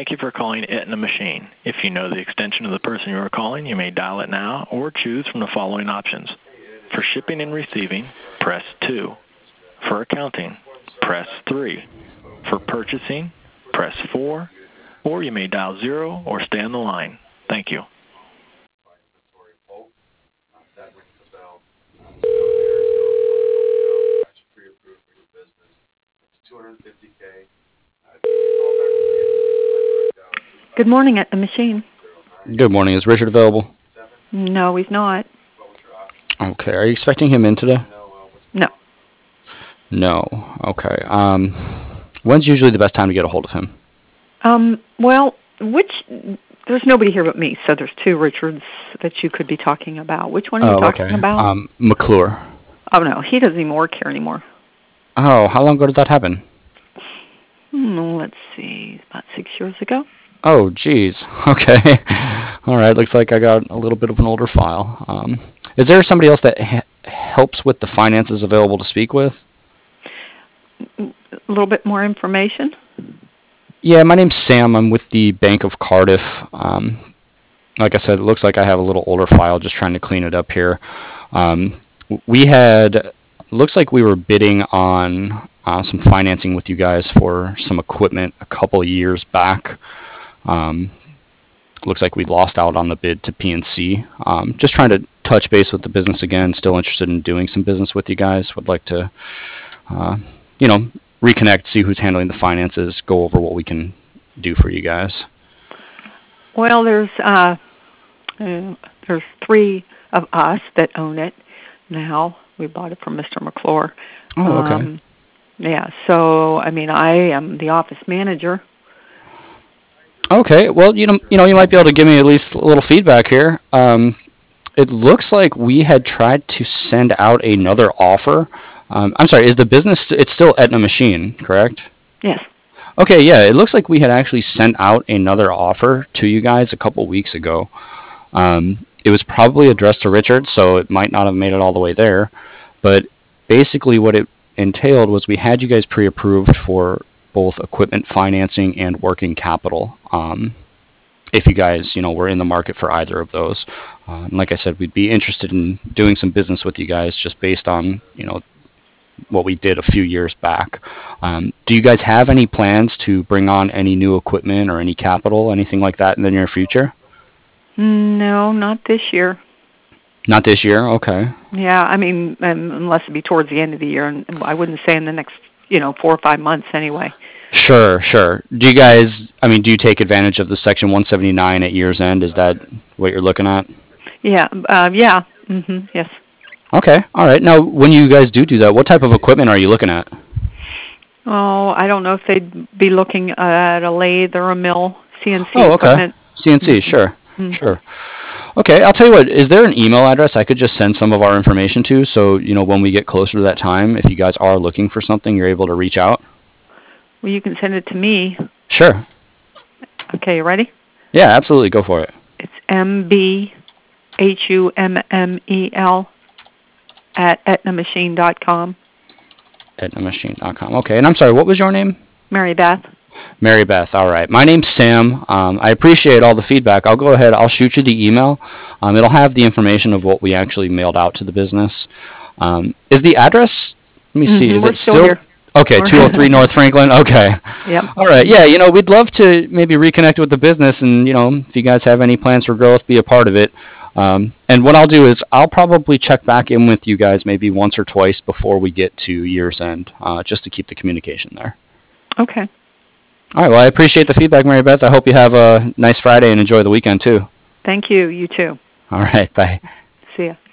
Thank you for calling Aetna Machine. If you know the extension of the person you are calling, you may dial it now or choose from the following options. For shipping and receiving, press 2. For accounting, press 3. For purchasing, press 4. Or you may dial 0 or stay on the line. Thank you. Good morning at the machine. Good morning. Is Richard available? No, he's not. Okay. Are you expecting him in today? No. No. Okay. When's usually the best time to get a hold of him? Well, there's nobody here but me, so there's two Richards that you could be talking about. Which one are you talking about? McClure. Oh, no, he doesn't even work here anymore. Oh, how long ago did that happen? Let's see, about 6 years ago. Oh, geez. Okay. All right. Looks like I got a little bit of an older file. Is there somebody else that helps with the finances available to speak with? A little bit more information? Yeah, my name's Sam. I'm with the Bank of Cardiff. Like I said, it looks like I have a little older file, just trying to clean it up here. Looks like we were bidding on some financing with you guys for some equipment a couple years back. Looks like we lost out on the bid to PNC. Just trying to touch base with the business again. Still interested in doing some business with you guys. Would like to, reconnect, see who's handling the finances, go over what we can do for you guys. Well, there's three of us that own it now. We bought it from Mr. McClure. Oh, okay. Yeah, so, I am the office manager. Okay, well, you might be able to give me at least a little feedback here. It looks like we had tried to send out another offer. I'm sorry, is the business, it's still Aetna Machine, correct? Yes. Okay, yeah, it looks like we had actually sent out another offer to you guys a couple weeks ago. It was probably addressed to Richard, so it might not have made it all the way there. But basically what it entailed was we had you guys pre-approved for both equipment financing and working capital. If you guys, were in the market for either of those. Like I said, we'd be interested in doing some business with you guys just based on, what we did a few years back. Do you guys have any plans to bring on any new equipment or any capital, anything like that in the near future? No, not this year. Not this year? Okay. Yeah, unless it be towards the end of the year, and I wouldn't say in the next, 4 or 5 months anyway. Sure. Do you guys, do you take advantage of the Section 179 at year's end? Is that what you're looking at? Yeah, yes. Okay, all right. Now, when you guys do that, what type of equipment are you looking at? Oh, I don't know if they'd be looking at a lathe or a mill, CNC Okay. equipment. CNC, sure. Sure. Okay, I'll tell you what, is there an email address I could just send some of our information to so, when we get closer to that time, if you guys are looking for something, you're able to reach out? Well, you can send it to me. Sure. Okay, you ready? Yeah, absolutely. Go for it. It's MBHUMMEL at aetnamachine.com. Aetnamachine.com. Okay, and I'm sorry, what was your name? Mary Beth. Mary Beth, all right. My name's Sam. I appreciate all the feedback. I'll go ahead. I'll shoot you the email. It'll have the information of what we actually mailed out to the business. Is the address, let me see, is it still here? Okay, 203 North Franklin. Okay. Yep. All right. Yeah, we'd love to maybe reconnect with the business and, if you guys have any plans for growth, be a part of it. And what I'll do is I'll probably check back in with you guys maybe once or twice before we get to year's end, just to keep the communication there. Okay. All right. Well, I appreciate the feedback, Mary Beth. I hope you have a nice Friday and enjoy the weekend, too. Thank you. You too. All right. Bye. See ya.